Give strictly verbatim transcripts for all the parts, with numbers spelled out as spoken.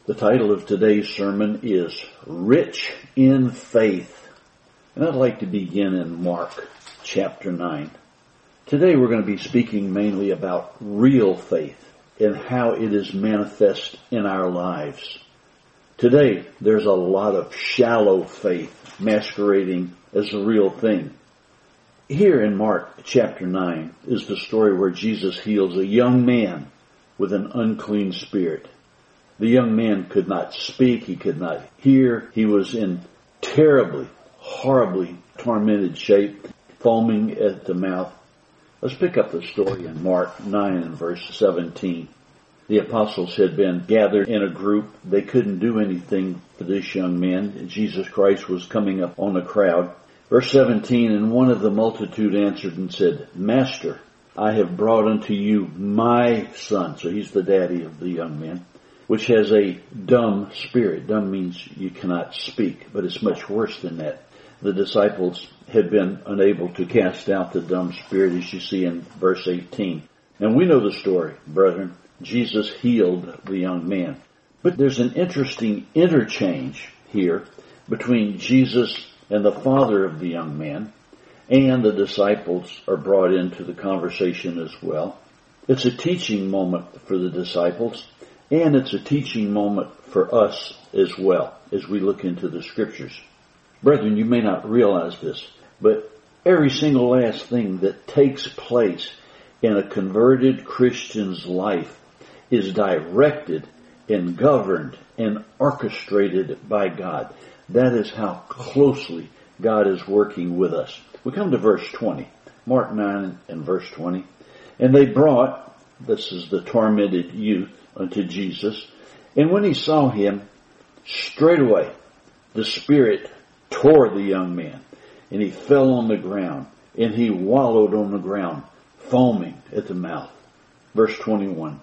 The title of today's sermon is Rich in Faith. And I'd like to begin in Mark chapter nine. Today we're going to be speaking mainly about real faith and how it is manifest in our lives. Today there's a lot of shallow faith masquerading as a real thing. Here in Mark chapter nine is the story where Jesus heals a young man with an unclean spirit. The young man could not speak, he could not hear, he was in terribly, horribly tormented shape, foaming at the mouth. Let's pick up the story in Mark nine and verse seventeen. The apostles had been gathered in a group. They couldn't do anything for this young man. Jesus Christ was coming up on the crowd. Verse seventeen, and one of the multitude answered and said, Master, I have brought unto you my son. So he's the daddy of the young man, which has a dumb spirit. Dumb means you cannot speak, but it's much worse than that. The disciples had been unable to cast out the dumb spirit, as you see in verse eighteen. And we know the story, brethren. Jesus healed the young man. But there's an interesting interchange here between Jesus and the father of the young man, and the disciples are brought into the conversation as well. It's a teaching moment for the disciples, and it's a teaching moment for us as well as we look into the scriptures. Brethren, you may not realize this, but every single last thing that takes place in a converted Christian's life is directed and governed and orchestrated by God. That is how closely God is working with us. We come to verse twenty, Mark nine and verse twenty. And they brought, this is the tormented youth, unto Jesus. And when he saw him, straightway the spirit tore the young man, and he fell on the ground, and he wallowed on the ground, foaming at the mouth. Verse twenty-one.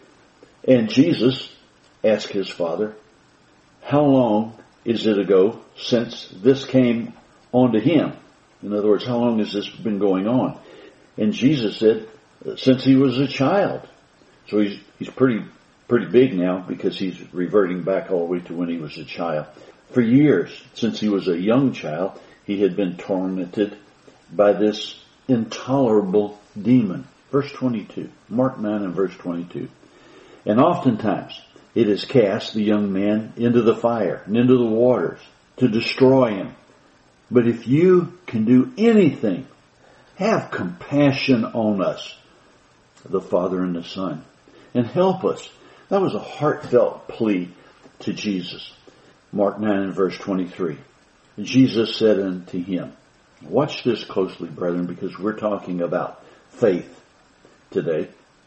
And Jesus asked his father, how long is it ago since this came onto him? In other words, how long has this been going on? And Jesus said, since he was a child. So he's he's pretty pretty big now, because he's reverting back all the way to when he was a child. For years, since he was a young child, he had been tormented by this intolerable demon. Verse twenty-two, Mark nine and verse twenty-two. And oftentimes it has cast the young man into the fire and into the waters to destroy him. But if you can do anything, have compassion on us, the Father and the Son, and help us. That was a heartfelt plea to Jesus. Mark nine and verse twenty-three. Jesus said unto him, watch this closely, brethren, because we're talking about faith today.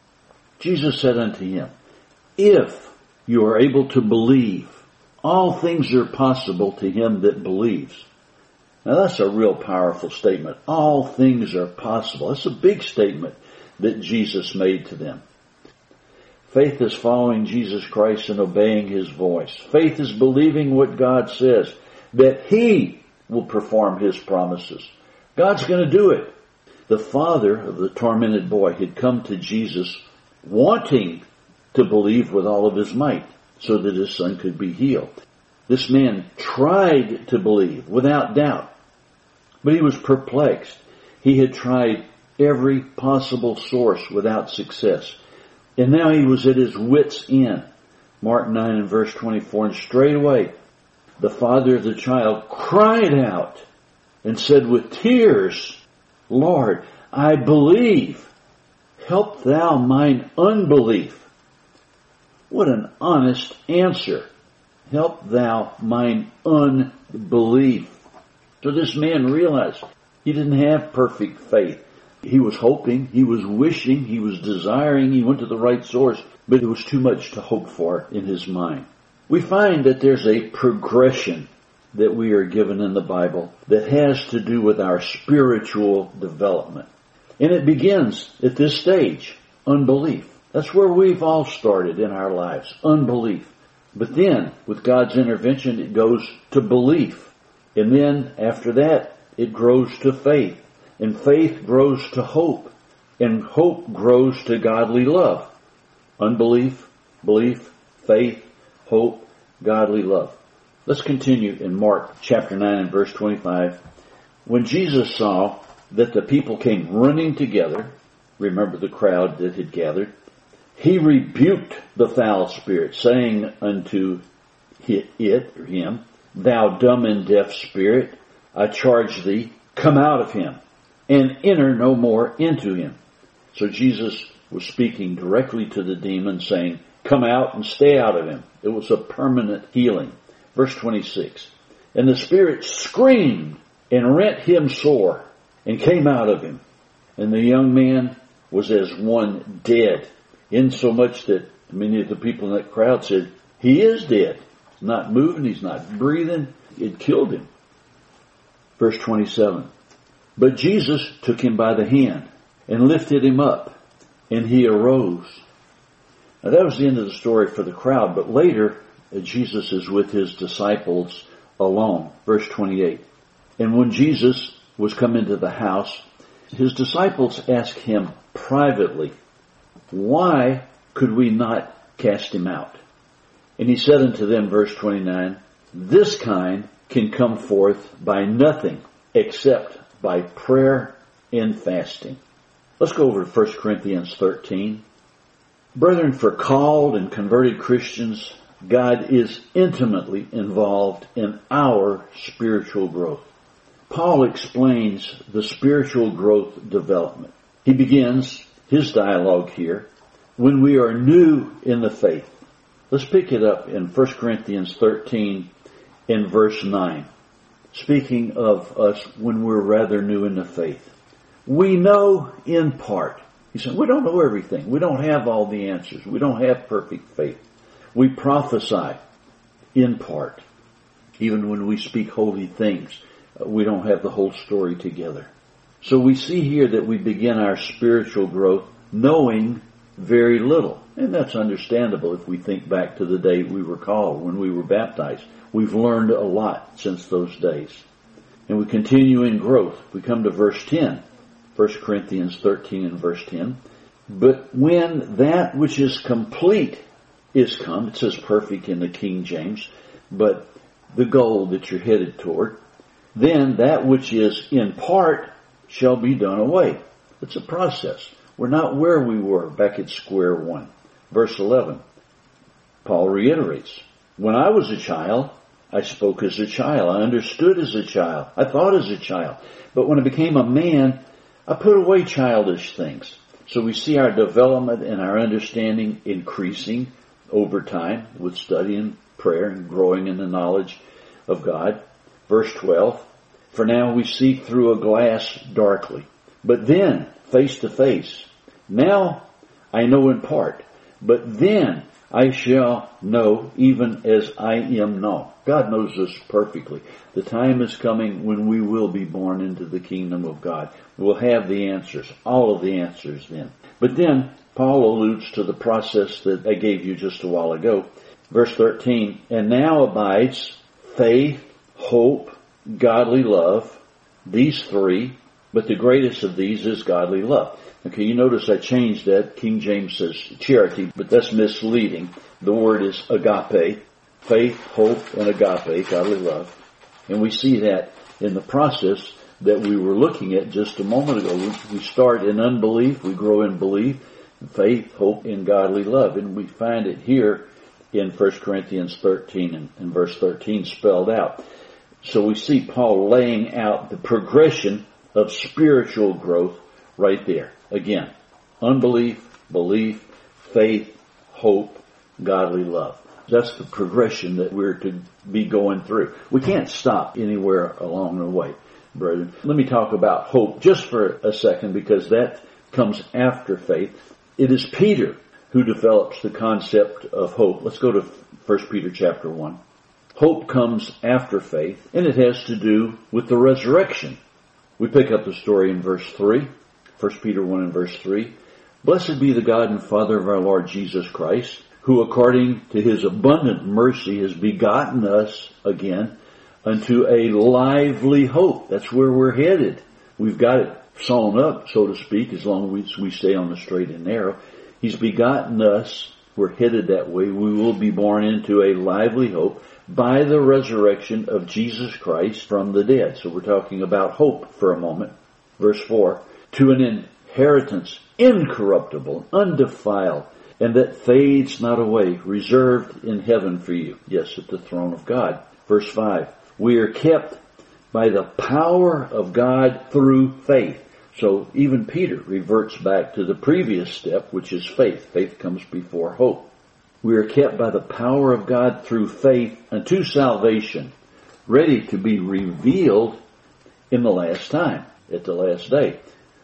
Jesus said unto him, if you are able to believe, all things are possible to him that believes. Now that's a real powerful statement. All things are possible. That's a big statement that Jesus made to them. Faith is following Jesus Christ and obeying his voice. Faith is believing what God says, that he will perform his promises. God's going to do it. The father of the tormented boy had come to Jesus wanting to believe with all of his might so that his son could be healed. This man tried to believe without doubt, but he was perplexed. He had tried every possible source without success. And now he was at his wit's end. Mark nine and verse twenty-four. And straightway the father of the child cried out and said with tears, Lord, I believe. Help thou mine unbelief. What an honest answer. Help thou mine unbelief. So this man realized he didn't have perfect faith. He was hoping, he was wishing, he was desiring, he went to the right source, but it was too much to hope for in his mind. We find that there's a progression that we are given in the Bible that has to do with our spiritual development. And it begins at this stage, unbelief. That's where we've all started in our lives, unbelief. But then, with God's intervention, it goes to belief. And then, after that, it grows to faith. And faith grows to hope. And hope grows to godly love. Unbelief, belief, faith, hope, godly love. Let's continue in Mark chapter nine and verse twenty-five. When Jesus saw that the people came running together, remember the crowd that had gathered, he rebuked the foul spirit, saying unto it, or him, Thou dumb and deaf spirit, I charge thee, come out of him, and enter no more into him. So Jesus was speaking directly to the demon, saying, come out and stay out of him. It was a permanent healing. Verse twenty-six, and the spirit screamed and rent him sore, and came out of him. And the young man was as one dead, insomuch that many of the people in that crowd said, he is dead. He's not moving, he's not breathing. It killed him. Verse twenty-seven, but Jesus took him by the hand and lifted him up, and he arose. Now that was the end of the story for the crowd, but later Jesus is with his disciples alone. Verse twenty-eight, and when Jesus was come into the house, his disciples asked him privately, why could we not cast him out? And he said unto them, verse twenty-nine, this kind can come forth by nothing except by prayer and fasting. Let's go over to First Corinthians thirteen. Brethren, for called and converted Christians, God is intimately involved in our spiritual growth. Paul explains the spiritual growth development. He begins his dialogue here when we are new in the faith. Let's pick it up in First Corinthians thirteen in verse nine. Speaking of us when we're rather new in the faith. We know in part. He said, we don't know everything. We don't have all the answers. We don't have perfect faith. We prophesy in part. Even when we speak holy things, we don't have the whole story together. So we see here that we begin our spiritual growth knowing very little. And that's understandable if we think back to the day we were called, when we were baptized. We've learned a lot since those days. And we continue in growth. We come to verse ten. First Corinthians thirteen and verse ten. But when that which is complete is come, it says perfect in the King James, but the goal that you're headed toward, then that which is in part shall be done away. It's a process. We're not where we were back at square one. Verse eleven, Paul reiterates, when I was a child, I spoke as a child. I understood as a child. I thought as a child. But when I became a man, I put away childish things. So we see our development and our understanding increasing over time with study and prayer and growing in the knowledge of God. Verse twelve, for now we see through a glass darkly, but then face to face. Now I know in part, but then I shall know even as I am known. God knows us perfectly. The time is coming when we will be born into the kingdom of God. We'll have the answers, all of the answers then. But then Paul alludes to the process that I gave you just a while ago. Verse thirteen, and now abides faith, hope, godly love, these three, but the greatest of these is godly love. Okay, you notice I changed that. King James says charity, but that's misleading. The word is agape, faith, hope, and agape, godly love. And we see that in the process that we were looking at just a moment ago. We start in unbelief, we grow in belief, faith, hope, and godly love. And we find it here in First Corinthians thirteen and, and verse thirteen spelled out. So we see Paul laying out the progression of spiritual growth right there. Again, unbelief, belief, faith, hope, godly love. That's the progression that we're to be going through. We can't stop anywhere along the way, brethren. Let me talk about hope just for a second, because that comes after faith. It is Peter who develops the concept of hope. Let's go to First Peter chapter one. Hope comes after faith, and it has to do with the resurrection. We pick up the story in verse three. First Peter one and verse three. Blessed be the God and Father of our Lord Jesus Christ, who according to his abundant mercy has begotten us again unto a lively hope. That's where we're headed. We've got it sewn up, so to speak, as long as we stay on the straight and narrow. He's begotten us we're headed that way. We will be born into a lively hope by the resurrection of Jesus Christ from the dead. So we're talking about hope for a moment. Verse four, to an inheritance incorruptible, undefiled, and that fades not away, reserved in heaven for you. Yes, at the throne of God. Verse five, we are kept by the power of God through faith. So even Peter reverts back to the previous step, which is faith. Faith comes before hope. We are kept by the power of God through faith unto salvation, ready to be revealed in the last time, at the last day.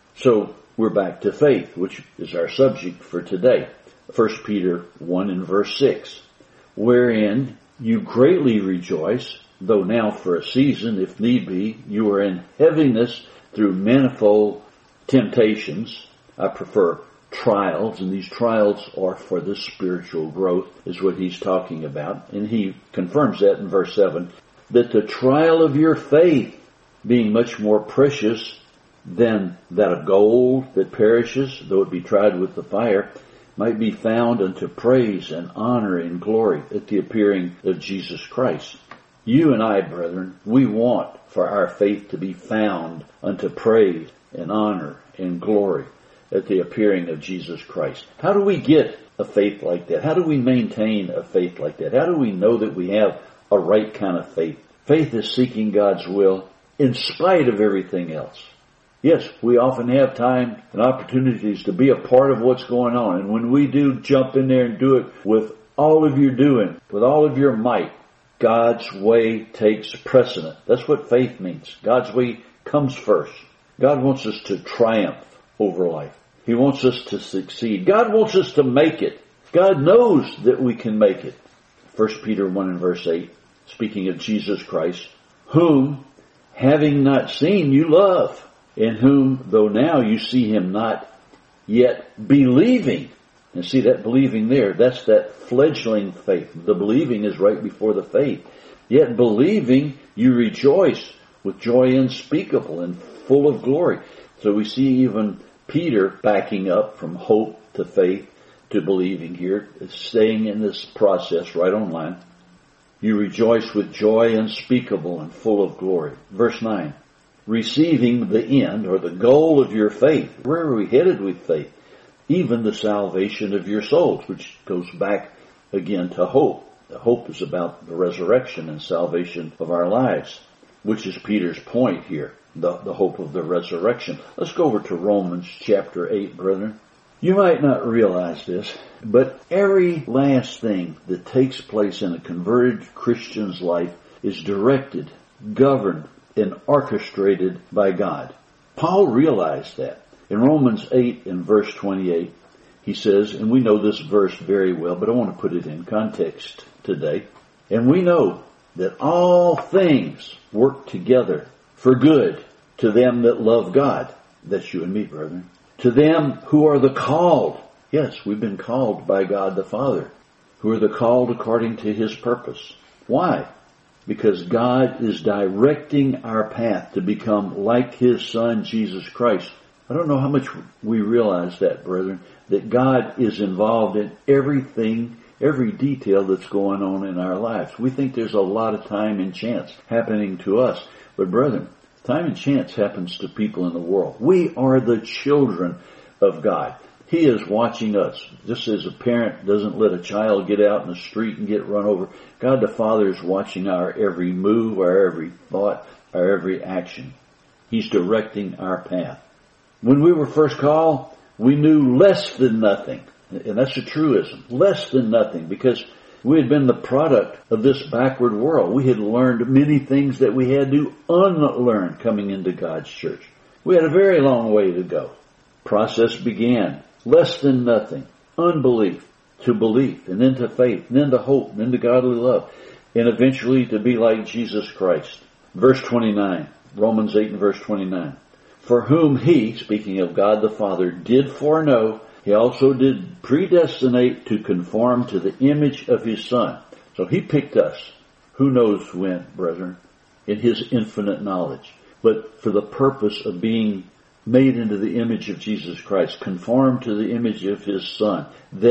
So we're back to faith, which is our subject for today. First Peter one and verse six, wherein you greatly rejoice, though now for a season, if need be, you are in heaviness through manifold temptations. I prefer trials, and these trials are for the spiritual growth, is what he's talking about. And he confirms that in verse seven, that the trial of your faith, being much more precious than that of gold that perishes, though it be tried with the fire, might be found unto praise and honor and glory at the appearing of Jesus Christ. You and I, brethren, we want for our faith to be found unto praise and honor and glory at the appearing of Jesus Christ. How do we get a faith like that? How do we maintain a faith like that? How do we know that we have a right kind of faith? Faith is seeking God's will in spite of everything else. Yes, we often have time and opportunities to be a part of what's going on. And when we do jump in there and do it with all of your doing, with all of your might, God's way takes precedent. That's what faith means. God's way comes first. God wants us to triumph over life. He wants us to succeed. God wants us to make it. God knows that we can make it. First Peter one and verse eight, speaking of Jesus Christ, whom, having not seen, you love, in whom, though now you see him not, yet believing. And see that believing there, that's that fledgling faith. The believing is right before the faith. Yet believing, you rejoice with joy unspeakable and full of glory. So we see even Peter backing up from hope to faith to believing here, staying in this process right on line. You rejoice with joy unspeakable and full of glory. Verse nine, receiving the end or the goal of your faith. Where are we headed with faith? Even the salvation of your souls, which goes back again to hope. The hope is about the resurrection and salvation of our lives, which is Peter's point here, the, the hope of the resurrection. Let's go over to Romans chapter eight, brethren. You might not realize this, but every last thing that takes place in a converted Christian's life is directed, governed, and orchestrated by God. Paul realized that. In Romans eight and verse twenty-eight, he says, and we know this verse very well, but I want to put it in context today. And we know that all things work together for good to them that love God. That's you and me, brethren. To them who are the called. Yes, we've been called by God the Father. Who are the called according to his purpose. Why? Because God is directing our path to become like his Son, Jesus Christ. I don't know how much we realize that, brethren, that God is involved in everything, every detail that's going on in our lives. We think there's a lot of time and chance happening to us. But brethren, time and chance happens to people in the world. We are the children of God. He is watching us. Just as a parent doesn't let a child get out in the street and get run over, God the Father is watching our every move, our every thought, our every action. He's directing our path. When we were first called, we knew less than nothing. And that's a truism. Less than nothing. Because we had been the product of this backward world. We had learned many things that we had to unlearn coming into God's church. We had a very long way to go. Process began. Less than nothing. Unbelief to belief. And then to faith. And then to hope. And then to godly love. And eventually to be like Jesus Christ. Verse twenty-nine. Romans eight and verse twenty-nine. For whom he, speaking of God the Father, did foreknow, he also did predestinate to conform to the image of his Son. So he picked us. Who knows when, brethren? In his infinite knowledge. But for the purpose of being made into the image of Jesus Christ, conformed to the image of his Son, that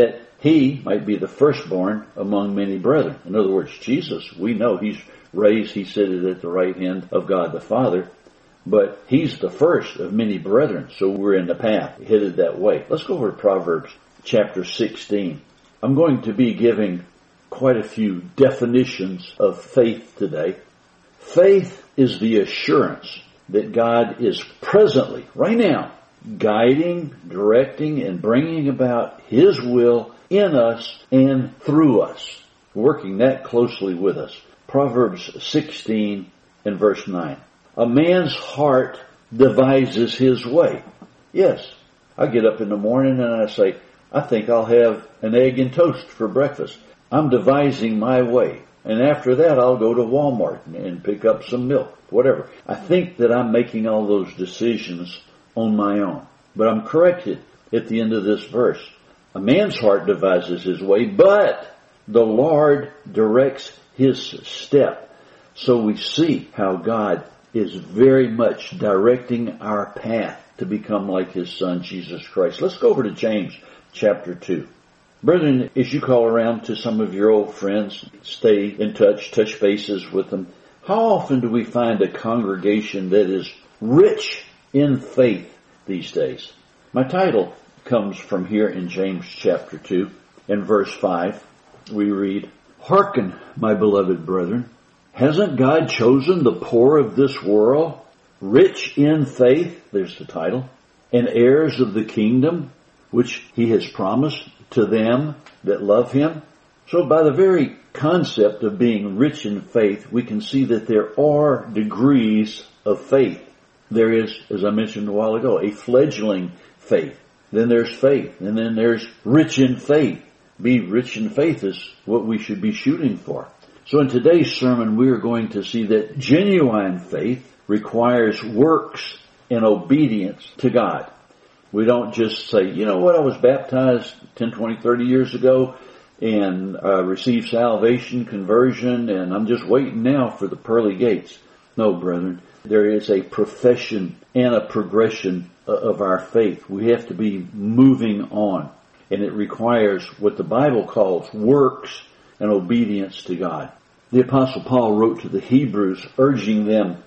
he might be the firstborn among many brethren. In other words, Jesus, we know he's raised, he seated at the right hand of God the Father, but he's the first of many brethren, so we're in the path, headed that way. Let's go over to Proverbs chapter sixteen. I'm going to be giving quite a few definitions of faith today. Faith is the assurance that God is presently, right now, guiding, directing, and bringing about His will in us and through us, working that closely with us. Proverbs sixteen and verse nine. A man's heart devises his way. Yes, I get up in the morning and I say, I think I'll have an egg and toast for breakfast. I'm devising my way. And after that, I'll go to Walmart and pick up some milk, whatever. I think that I'm making all those decisions on my own. But I'm corrected at the end of this verse. A man's heart devises his way, but the Lord directs his step. So we see how God is very much directing our path to become like His Son, Jesus Christ. Let's go over to James chapter two. Brethren, as you call around to some of your old friends, stay in touch, touch bases with them, how often do we find a congregation that is rich in faith these days? My title comes from here in James chapter two. In verse five, we read, Hearken, my beloved brethren, hasn't God chosen the poor of this world, rich in faith, there's the title, and heirs of the kingdom, which He has promised to them that love Him? So by the very concept of being rich in faith, we can see that there are degrees of faith. There is, as I mentioned a while ago, a fledgling faith. Then there's faith. And then there's rich in faith. Be rich in faith is what we should be shooting for. So in today's sermon, we are going to see that genuine faith requires works and obedience to God. We don't just say, you know what, I was baptized ten, twenty, thirty years ago and uh, received salvation, conversion, and I'm just waiting now for the pearly gates. No, brethren, there is a profession and a progression of our faith. We have to be moving on, and it requires what the Bible calls works and obedience to God. The Apostle Paul wrote to the Hebrews, urging them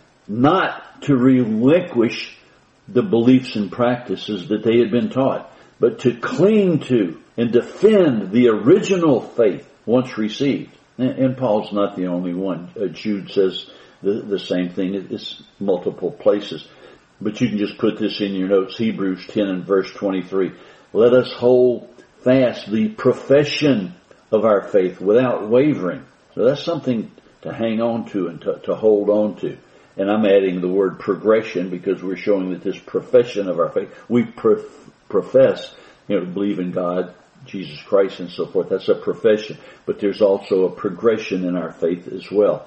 not to relinquish the beliefs and practices that they had been taught, but to cling to and defend the original faith once received. And Paul's not the only one. Jude says the, the same thing. It's multiple places. But you can just put this in your notes. Hebrews ten and verse twenty-three. Let us hold fast the profession of our faith without wavering. So that's something to hang on to and to, to hold on to. And I'm adding the word progression because we're showing that this profession of our faith, we pro- profess, you know, to believe in God, Jesus Christ and so forth. That's a profession. But there's also a progression in our faith as well.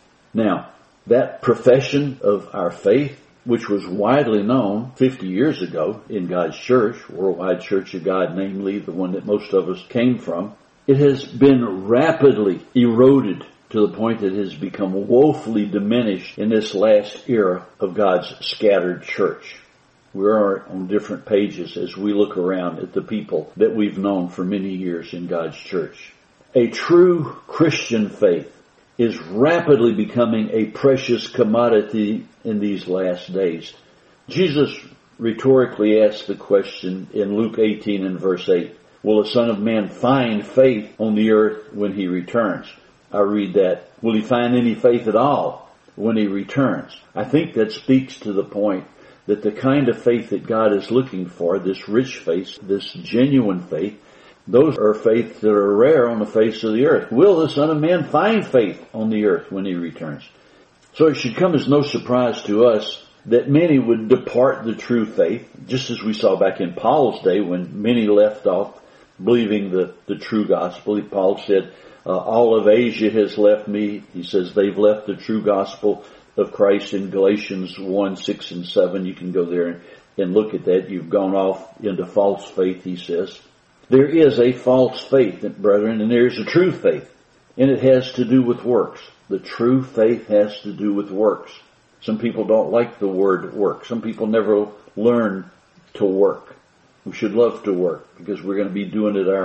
Now, that profession of our faith, which was widely known fifty years ago in God's church, Worldwide Church of God, namely the one that most of us came from, it has been rapidly eroded to the point that it has become woefully diminished in this last era of God's scattered church. We are on different pages as we look around at the people that we've known for many years in God's church. A true Christian faith is rapidly becoming a precious commodity in these last days. Jesus rhetorically asked the question in Luke eighteen and verse eight, will the Son of Man find faith on the earth when He returns? I read that, will He find any faith at all when He returns? I think that speaks to the point that the kind of faith that God is looking for, this rich faith, this genuine faith, those are faiths that are rare on the face of the earth. Will the Son of Man find faith on the earth when He returns? So it should come as no surprise to us that many would depart the true faith, just as we saw back in Paul's day when many left off believing the, the true gospel. Paul said, uh, all of Asia has left me. He says they've left the true gospel of Christ in Galatians one, six, and seven. You can go there and, and look at that. You've gone off into false faith, he says. There is a false faith, brethren, and there is a true faith, and it has to do with works. The true faith has to do with works. Some people don't like the word work. Some people never learn to work. We should love to work because we're going to be doing it our,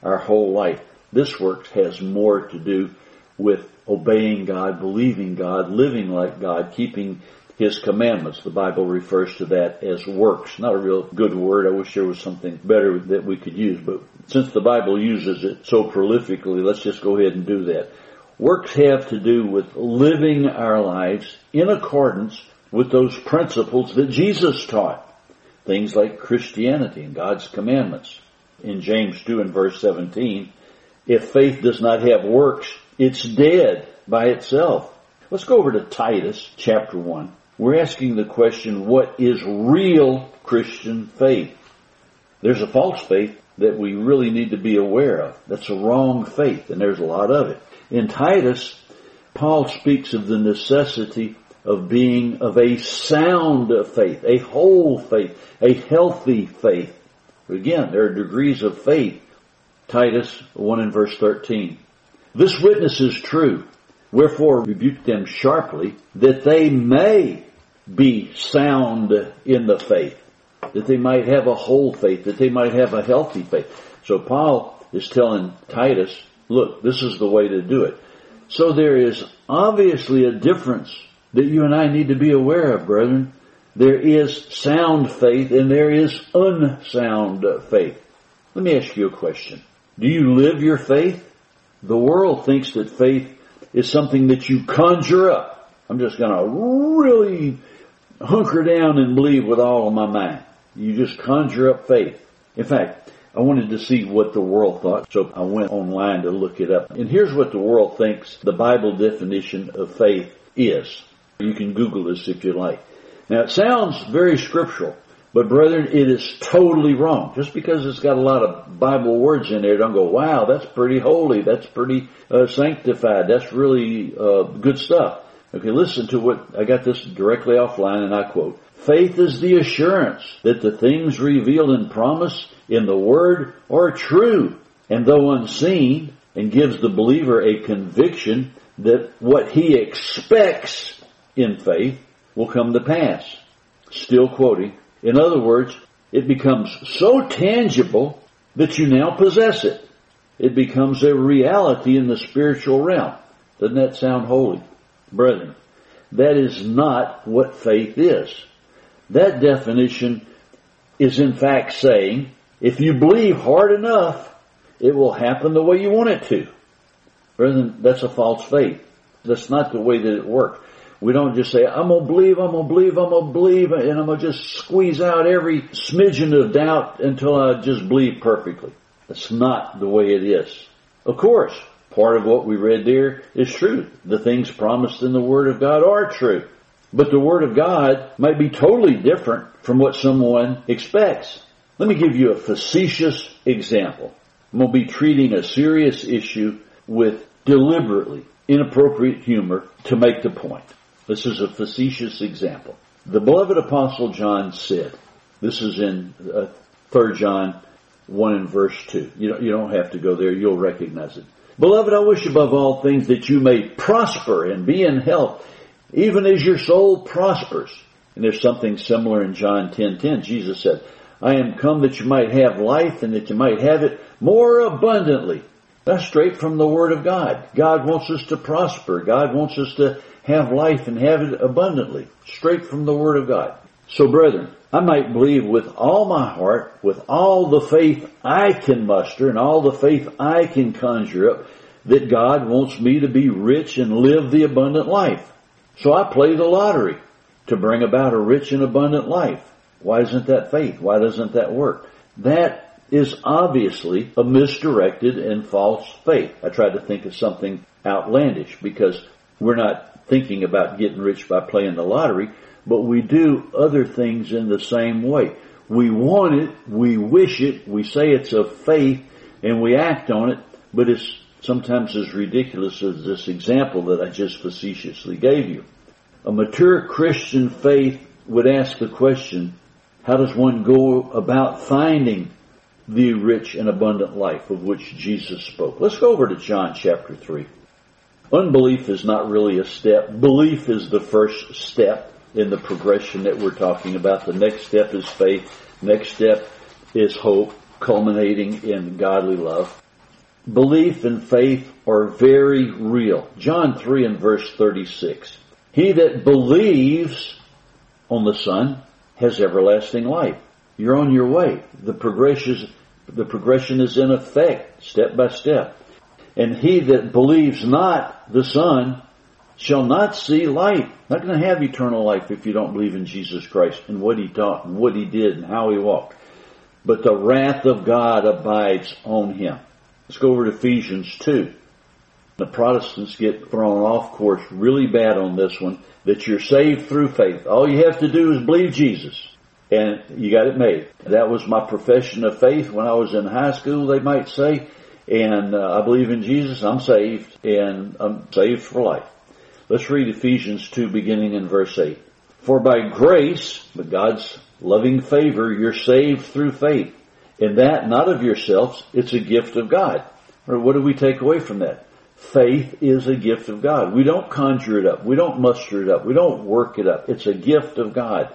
our whole life. This work has more to do with obeying God, believing God, living like God, keeping His commandments. The Bible refers to that as works. Not a real good word. I wish there was something better that we could use, but since the Bible uses it so prolifically, let's just go ahead and do that. Works have to do with living our lives in accordance with those principles that Jesus taught. Things like Christianity and God's commandments. In James two and verse seventeen, if faith does not have works, it's dead by itself. Let's go over to Titus chapter one. We're asking the question, what is real Christian faith? There's a false faith that we really need to be aware of. That's a wrong faith, and there's a lot of it. In Titus, Paul speaks of the necessity of being of a sound faith, a whole faith, a healthy faith. Again, there are degrees of faith. Titus one and verse thirteen. This witness is true. Wherefore rebuke them sharply, that they may be sound in the faith, that they might have a whole faith, that they might have a healthy faith. So Paul is telling Titus, look, this is the way to do it. So there is obviously a difference that you and I need to be aware of, brethren. There is sound faith and there is unsound faith. Let me ask you a question. Do you live your faith? The world thinks that faith is something that you conjure up. I'm just going to really hunker down and believe with all of my mind. You just conjure up faith. In fact, I wanted to see what the world thought, so I went online to look it up. And here's what the world thinks the Bible definition of faith is. You can Google this if you like. Now, it sounds very scriptural, but brethren, it is totally wrong. Just because it's got a lot of Bible words in there, don't go, wow, that's pretty holy, that's pretty uh, sanctified, that's really uh, good stuff. Okay, listen to what, I got this directly offline and I quote, faith is the assurance that the things revealed and promised in the Word are true, and though unseen, and gives the believer a conviction that what he expects in faith will come to pass. Still quoting, in other words, it becomes so tangible that you now possess it. It becomes a reality in the spiritual realm. Doesn't that sound holy? Brethren, that is not what faith is. That definition is in fact saying, if you believe hard enough, it will happen the way you want it to. Brethren, that's a false faith. That's not the way that it works. We don't just say, I'm going to believe, I'm going to believe, I'm going to believe, and I'm going to just squeeze out every smidgen of doubt until I just believe perfectly. That's not the way it is. Of course, part of what we read there is true. The things promised in the Word of God are true. But the Word of God might be totally different from what someone expects. Let me give you a facetious example. I'm going to be treating a serious issue with deliberately inappropriate humor to make the point. This is a facetious example. The beloved Apostle John said, this is in uh, Third John one and verse two. You don't, you don't have to go there. You'll recognize it. Beloved, I wish above all things that you may prosper and be in health, even as your soul prospers. And there's something similar in John ten ten. Jesus said, I am come that you might have life and that you might have it more abundantly. That's straight from the Word of God. God wants us to prosper. God wants us to have life and have it abundantly. Straight from the Word of God. So brethren, I might believe with all my heart, with all the faith I can muster and all the faith I can conjure up, that God wants me to be rich and live the abundant life. So I play the lottery to bring about a rich and abundant life. Why isn't that faith? Why doesn't that work? That is obviously a misdirected and false faith. I tried to think of something outlandish because we're not thinking about getting rich by playing the lottery, but we do other things in the same way. We want it, we wish it, we say it's of faith, and we act on it, but it's sometimes as ridiculous as this example that I just facetiously gave you. A mature Christian faith would ask the question, how does one go about finding the rich and abundant life of which Jesus spoke? Let's go over to John chapter three. Unbelief is not really a step. Belief is the first step in the progression that we're talking about. The next step is faith. Next step is hope, culminating in godly love. belief and faith are very real. John three and verse thirty-six. He that believes on the Son has everlasting life. You're on your way. The progression, the progression is in effect, step by step. And he that believes not the Son shall not see life. Not going to have eternal life if you don't believe in Jesus Christ and what He taught and what He did and how He walked. But the wrath of God abides on him. Let's go over to Ephesians two. The Protestants get thrown off course really bad on this one, that you're saved through faith. All you have to do is believe Jesus, and you got it made. That was my profession of faith when I was in high school, they might say, and uh, I believe in Jesus, I'm saved, and I'm saved for life. Let's read Ephesians two beginning in verse eight. For by grace, by God's loving favor, you're saved through faith. And that not of yourselves, it's a gift of God. Or what do we take away from that? Faith is a gift of God. We don't conjure it up. We don't muster it up. We don't work it up. It's a gift of God.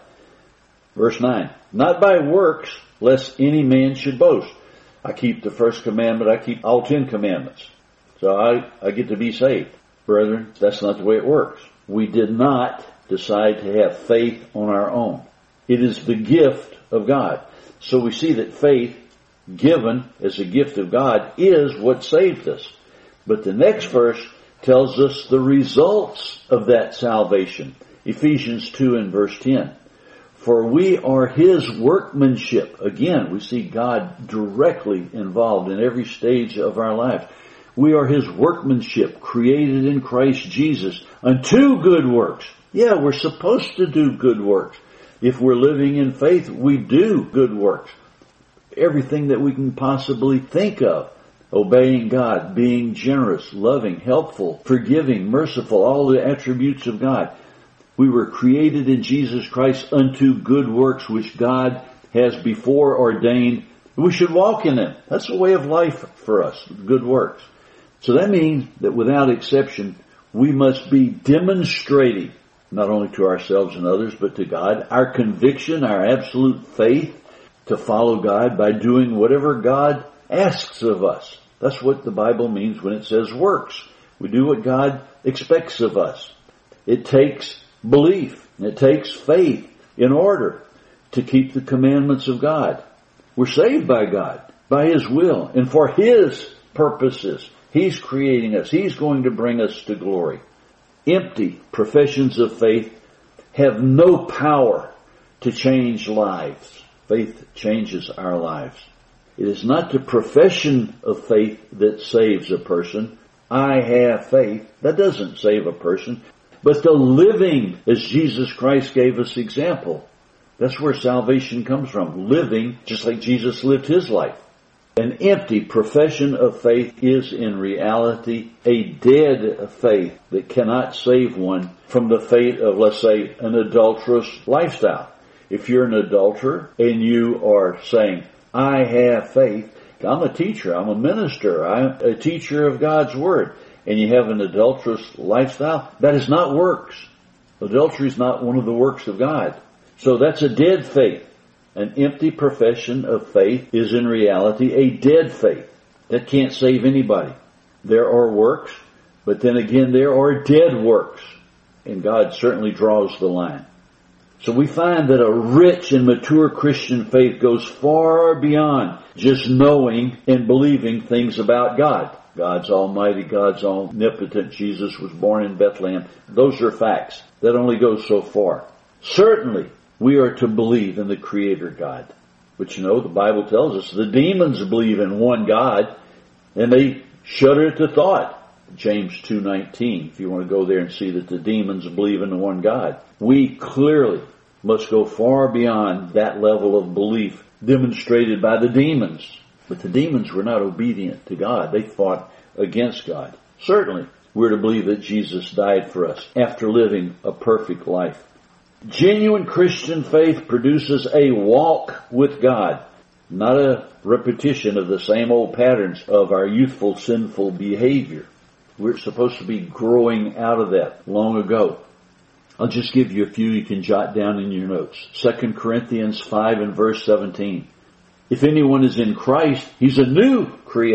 Verse nine. Not by works, lest any man should boast. I keep the first commandment. I keep all ten commandments. So I, I get to be saved. Brethren, that's not the way it works. We did not decide to have faith on our own. It is the gift of God. So we see that faith, given as a gift of God, is what saved us. But the next verse tells us the results of that salvation. Ephesians two and verse ten. For we are His workmanship. Again, we see God directly involved in every stage of our lives. We are His workmanship, created in Christ Jesus, unto good works. Yeah, we're supposed to do good works. If we're living in faith, we do good works. Everything that we can possibly think of. Obeying God, being generous, loving, helpful, forgiving, merciful, all the attributes of God. We were created in Jesus Christ unto good works which God has before ordained. We should walk in them. That's a way of life for us, good works. So that means that without exception, we must be demonstrating, not only to ourselves and others, but to God, our conviction, our absolute faith to follow God by doing whatever God asks of us. That's what the Bible means when it says works. We do what God expects of us. It takes belief. It takes faith in order to keep the commandments of God. We're saved by God, by His will, and for His purposes. He's creating us. He's going to bring us to glory. Empty professions of faith have no power to change lives. Faith changes our lives. It is not the profession of faith that saves a person. I have faith. That doesn't save a person. But the living as Jesus Christ gave us example. That's where salvation comes from. Living just like Jesus lived His life. An empty profession of faith is in reality a dead faith that cannot save one from the fate of, let's say, an adulterous lifestyle. If you're an adulterer and you are saying, I have faith, I'm a teacher, I'm a minister, I'm a teacher of God's Word, and you have an adulterous lifestyle, that is not works. Adultery is not one of the works of God. So that's a dead faith. An empty profession of faith is in reality a dead faith. That can't save anybody. There are works, but then again there are dead works. And God certainly draws the line. So we find that a rich and mature Christian faith goes far beyond just knowing and believing things about God. God's almighty, God's omnipotent, Jesus was born in Bethlehem. Those are facts. That only goes so far. Certainly, we are to believe in the Creator God. But you know, the Bible tells us the demons believe in one God, and they shudder at the thought. James two nineteen, if you want to go there and see that the demons believe in the one God. We clearly must go far beyond that level of belief demonstrated by the demons. But the demons were not obedient to God. They fought against God. Certainly, we're to believe that Jesus died for us after living a perfect life. Genuine Christian faith produces a walk with God, not a repetition of the same old patterns of our youthful sinful behavior. We're supposed to be growing out of that long ago. I'll just give you a few you can jot down in your notes. Second Corinthians five and verse seventeen. If anyone is in Christ, he's a new creation.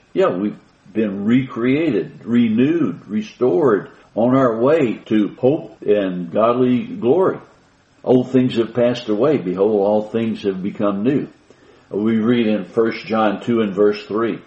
Yeah, we've been recreated, renewed, restored on our way to hope and godly glory. Old things have passed away. Behold, all things have become new. We read in First John two and verse three,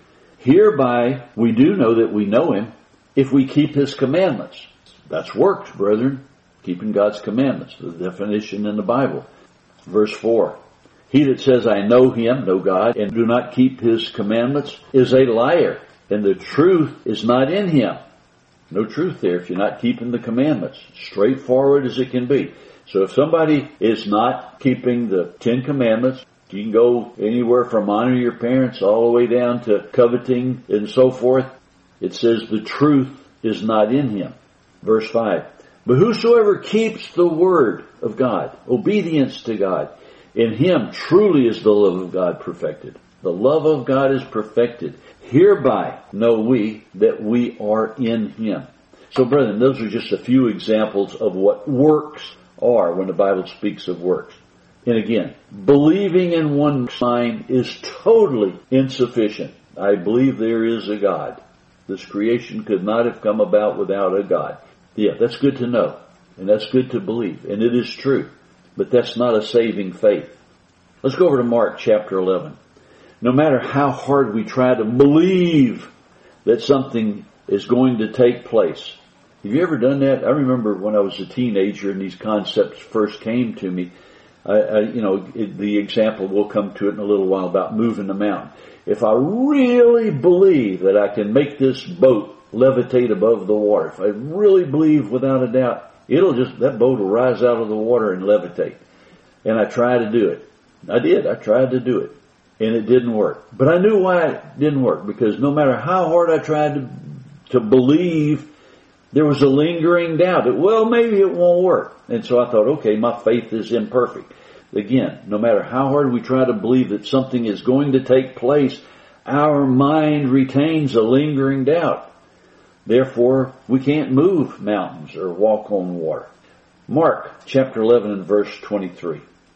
hereby we do know that we know him if we keep his commandments. That's works, brethren. Keeping God's commandments, the definition in the Bible. Verse four, he that says, I know him, know God, and do not keep his commandments is a liar, and the truth is not in him. No truth there if you're not keeping the commandments. Straightforward as it can be. So if somebody is not keeping the Ten Commandments, you can go anywhere from honor your parents all the way down to coveting and so forth. It says the truth is not in him. Verse five, but whosoever keeps the word of God, obedience to God, in him truly is the love of God perfected. The love of God is perfected. Hereby know we that we are in him. So brethren, those are just a few examples of what works are when the Bible speaks of works. And again, believing in one's mind is totally insufficient. I believe there is a God. This creation could not have come about without a God. Yeah, that's good to know. And that's good to believe. And it is true. But that's not a saving faith. Let's go over to Mark chapter eleven. No matter how hard we try to believe that something is going to take place. Have you ever done that? I remember when I was a teenager and these concepts first came to me. I, I, you know, it, the example, we'll come to it in a little while, about moving the mountain. If I really believe that I can make this boat levitate above the water, if I really believe without a doubt, it'll just, that boat will rise out of the water and levitate. And I tried to do it. I did. I tried to do it. And it didn't work. But I knew why it didn't work. Because no matter how hard I tried to, to believe, there was a lingering doubt that, well, maybe it won't work. And so I thought, okay, my faith is imperfect. Again, no matter how hard we try to believe that something is going to take place, our mind retains a lingering doubt. Therefore, we can't move mountains or walk on water. Mark chapter eleven and verse twenty-three.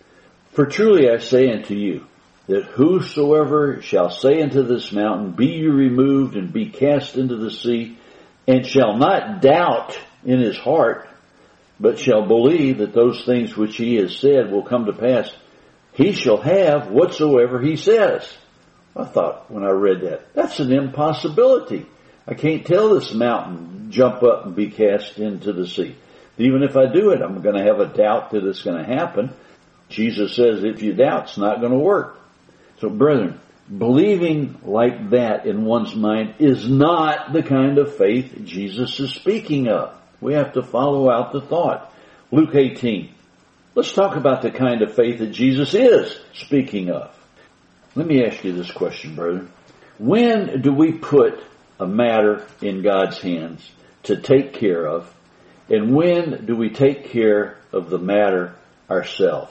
For truly I say unto you, that whosoever shall say unto this mountain, be ye removed and be cast into the sea, and shall not doubt in his heart, but shall believe that those things which he has said will come to pass, he shall have whatsoever he says. I thought when I read that, that's an impossibility. I can't tell this mountain, jump up and be cast into the sea. Even if I do it, I'm going to have a doubt that it's going to happen. Jesus says if you doubt, it's not going to work. So brethren, believing like that in one's mind is not the kind of faith Jesus is speaking of. We have to follow out the thought. Luke eighteen. Let's talk about the kind of faith that Jesus is speaking of. Let me ask you this question, brethren. When do we put a matter in God's hands to take care of? And when do we take care of the matter ourselves?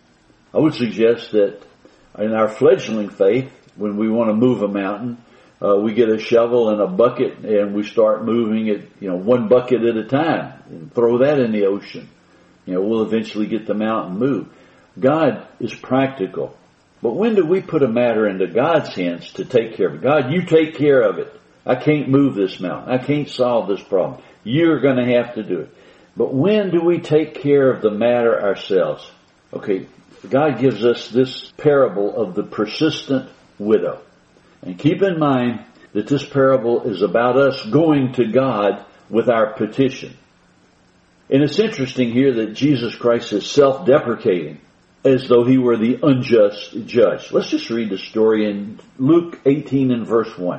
I would suggest that in our fledgling faith, when we want to move a mountain, uh, we get a shovel and a bucket and we start moving it, you know, one bucket at a time and throw that in the ocean. You know, we'll eventually get the mountain moved. God is practical. But when do we put a matter into God's hands to take care of it? God, you take care of it. I can't move this mountain. I can't solve this problem. You're going to have to do it. But when do we take care of the matter ourselves? Okay, God gives us this parable of the persistent widow. And keep in mind that this parable is about us going to God with our petition. And it's interesting here that Jesus Christ is self-deprecating as though he were the unjust judge. Let's just read the story in Luke eighteen and verse one.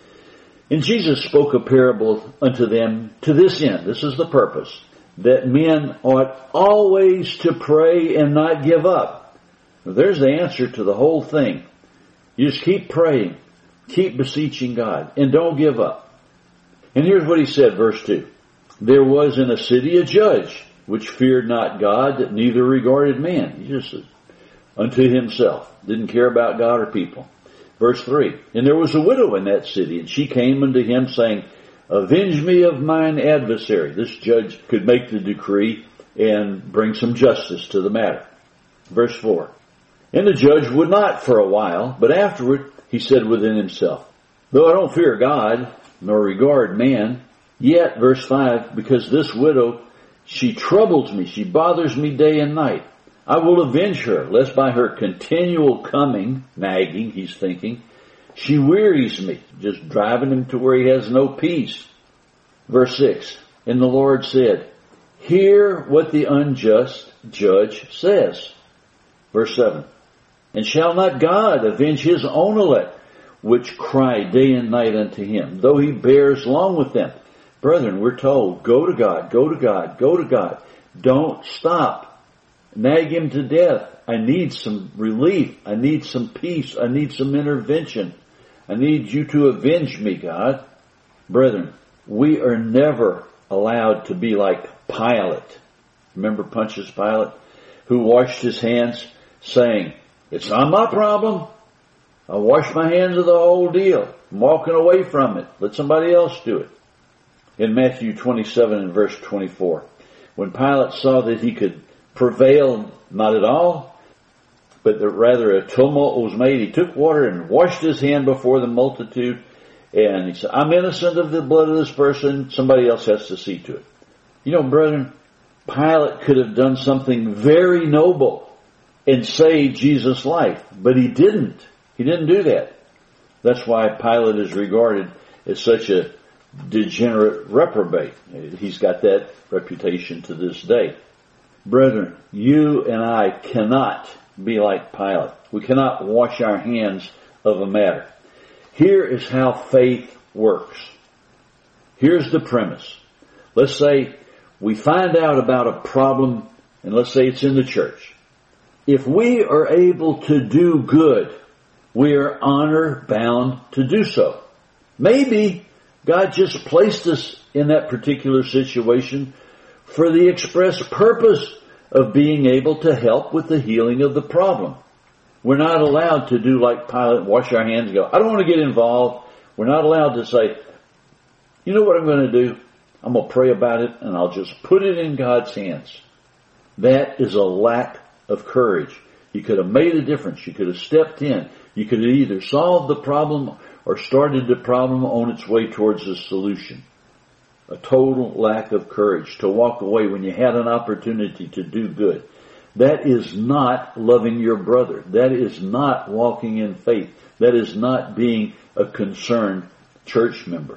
And Jesus spoke a parable unto them to this end. This is the purpose. That men ought always to pray and not give up. Now, there's the answer to the whole thing. You just keep praying. Keep beseeching God. And don't give up. And here's what he said, verse two. There was in a city a judge, which feared not God, neither regarded man. He just said, unto himself. Didn't care about God or people. Verse three. And there was a widow in that city, and she came unto him, saying, avenge me of mine adversary. This judge could make the decree and bring some justice to the matter. Verse four. And the judge would not for a while, but afterward he said within himself, Though I don't fear God, nor regard man, yet, verse five, because this widow, she troubles me, she bothers me day and night. I will avenge her, lest by her continual coming, nagging, he's thinking, she wearies me, just driving him to where he has no peace. Verse six, and the Lord said, hear what the unjust judge says. Verse seven, and shall not God avenge his own elect, which cry day and night unto him, though he bears long with them? Brethren, we're told, go to God, go to God, go to God. Don't stop. Nag him to death. I need some relief. I need some peace. I need some intervention. I need you to avenge me, God. Brethren, we are never allowed to be like Pilate. Remember Pontius Pilate, who washed his hands saying, it's not my problem. I wash my hands of the whole deal. I'm walking away from it. Let somebody else do it. In Matthew twenty-seven and verse twenty-four, when Pilate saw that he could prevail not at all, but that rather a tumult was made, he took water and washed his hand before the multitude, and he said, I'm innocent of the blood of this person. Somebody else has to see to it. You know, brethren, Pilate could have done something very noble and saved Jesus' life, but he didn't. He didn't do that. That's why Pilate is regarded as such a degenerate reprobate. He's got that reputation to this day. Brethren, you and I cannot be like Pilate. We cannot wash our hands of a matter. Here is how faith works. Here's the premise. Let's say we find out about a problem, and let's say it's in the church. If we are able to do good, we are honor bound to do so. Maybe God just placed us in that particular situation for the express purpose of being able to help with the healing of the problem. We're not allowed to do like Pilate, wash our hands and go, I don't want to get involved. We're not allowed to say, you know what I'm going to do? I'm going to pray about it and I'll just put it in God's hands. That is a lack of courage. You could have made a difference. You could have stepped in. You could have either solved the problem or started the problem on its way towards a solution. A total lack of courage to walk away when you had an opportunity to do good. That is not loving your brother. That is not walking in faith. That is not being a concerned church member.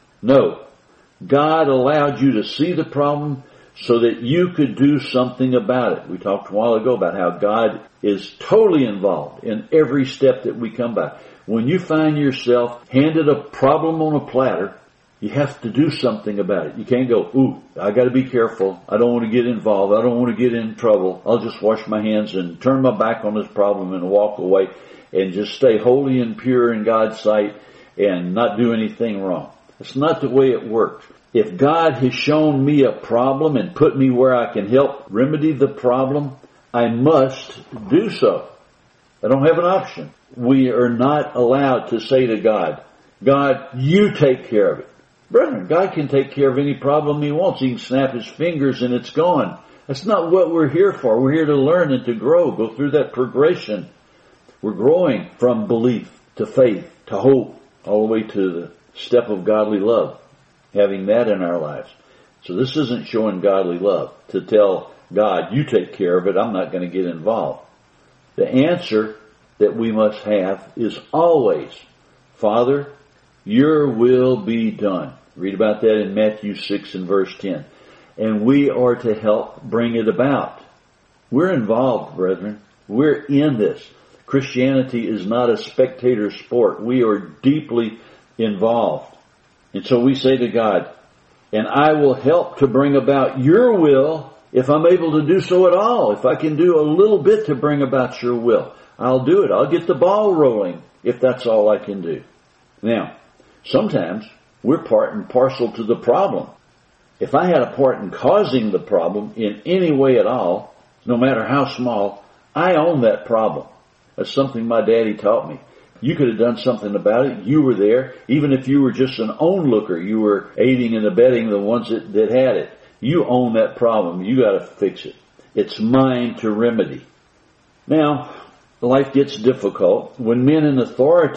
No. God allowed you to see the problem so that you could do something about it. We talked a while ago about how God is totally involved in every step that we come by. When you find yourself handed a problem on a platter, you have to do something about it. You can't go, ooh, I got to be careful. I don't want to get involved. I don't want to get in trouble. I'll just wash my hands and turn my back on this problem and walk away and just stay holy and pure in God's sight and not do anything wrong. It's not the way it works. If God has shown me a problem and put me where I can help remedy the problem, I must do so. I don't have an option. We are not allowed to say to God, God, you take care of it. Brethren, God can take care of any problem He wants. He can snap His fingers and it's gone. That's not what we're here for. We're here to learn and to grow, go through that progression. We're growing from belief to faith to hope, all the way to the step of godly love, having that in our lives. So this isn't showing godly love to tell God, you take care of it, I'm not going to get involved. The answer that we must have is always, Father, your will be done. Read about that in Matthew six and verse ten. And we are to help bring it about. We're involved, brethren. We're in this. Christianity is not a spectator sport. We are deeply involved. And so we say to God, and I will help to bring about your will if I'm able to do so at all. If I can do a little bit to bring about your will, I'll do it. I'll get the ball rolling if that's all I can do. Now, sometimes we're part and parcel to the problem. If I had a part in causing the problem in any way at all, no matter how small, I own that problem. That's something my daddy taught me. You could have done something about it. You were there. Even if you were just an onlooker, you were aiding and abetting the ones that, that had it. You own that problem. You got to fix it. It's mine to remedy. Now, life gets difficult when men in authority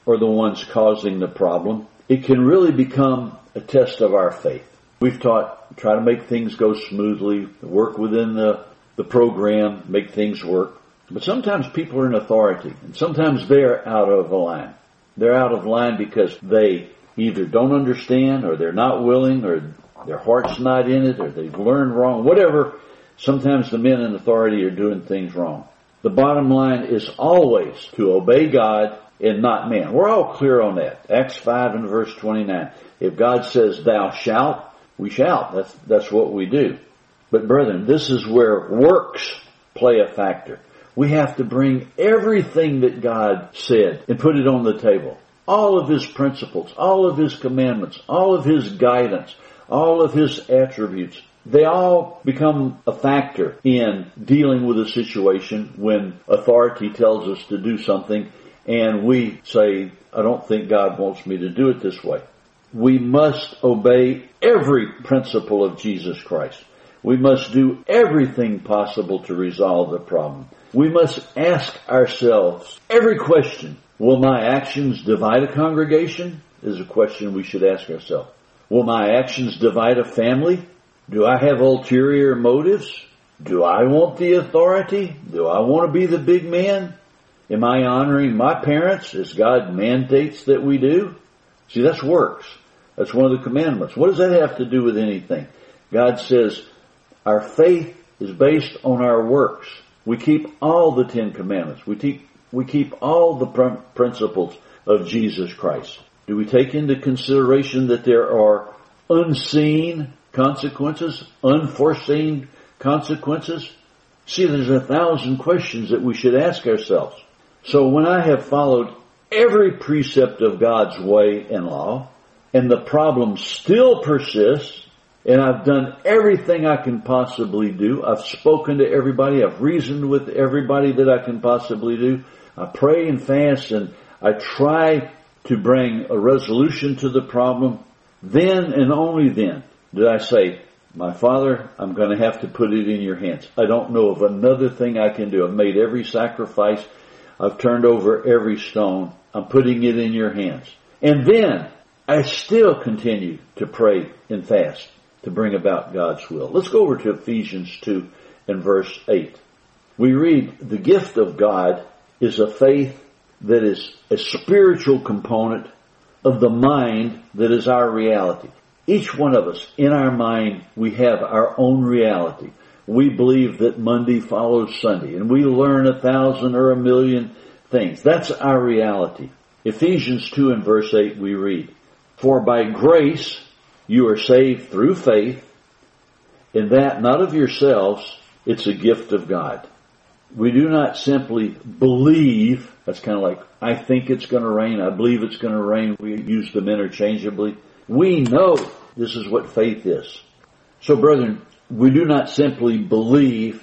are the ones causing the problem, it can really become a test of our faith. We've taught, try to make things go smoothly, work within the, the program, make things work. But sometimes people are in authority, and sometimes they're out of line. They're out of line because they either don't understand, or they're not willing, or their heart's not in it, or they've learned wrong, whatever. Sometimes the men in authority are doing things wrong. The bottom line is always to obey God and not man. We're all clear on that. Acts five and verse twenty-nine. If God says thou shalt, we shall. That's, that's what we do. But brethren, this is where works play a factor. We have to bring everything that God said and put it on the table. All of His principles, all of His commandments, all of His guidance, all of His attributes. They all become a factor in dealing with a situation when authority tells us to do something and we say, I don't think God wants me to do it this way. We must obey every principle of Jesus Christ. We must do everything possible to resolve the problem. We must ask ourselves every question. Will my actions divide a congregation? Is a question we should ask ourselves. Will my actions divide a family? Do I have ulterior motives? Do I want the authority? Do I want to be the big man? Am I honoring my parents as God mandates that we do? See, that's works. That's one of the commandments. What does that have to do with anything? God says our faith is based on our works. We keep all the Ten Commandments. We keep, we keep all the pr- principles of Jesus Christ. Do we take into consideration that there are unseen consequences, unforeseen consequences? See, there's a thousand questions that we should ask ourselves. So when I have followed every precept of God's way and law, and the problem still persists, and I've done everything I can possibly do, I've spoken to everybody, I've reasoned with everybody that I can possibly do, I pray and fast, and I try to bring a resolution to the problem, then and only then did I say, my Father, I'm going to have to put it in your hands. I don't know of another thing I can do. I've made every sacrifice. I've turned over every stone. I'm putting it in your hands. And then I still continue to pray and fast to bring about God's will. Let's go over to Ephesians two and verse eight. We read, the gift of God is a faith that is a spiritual component of the mind that is our reality. Each one of us, in our mind, we have our own reality. We believe that Monday follows Sunday, and we learn a thousand or a million things. That's our reality. Ephesians two and verse eight we read, for by grace you are saved through faith, and that not of yourselves, it's a gift of God. We do not simply believe. That's kind of like, I think it's going to rain, I believe it's going to rain. We use them interchangeably. We know this is what faith is. So brethren, we do not simply believe.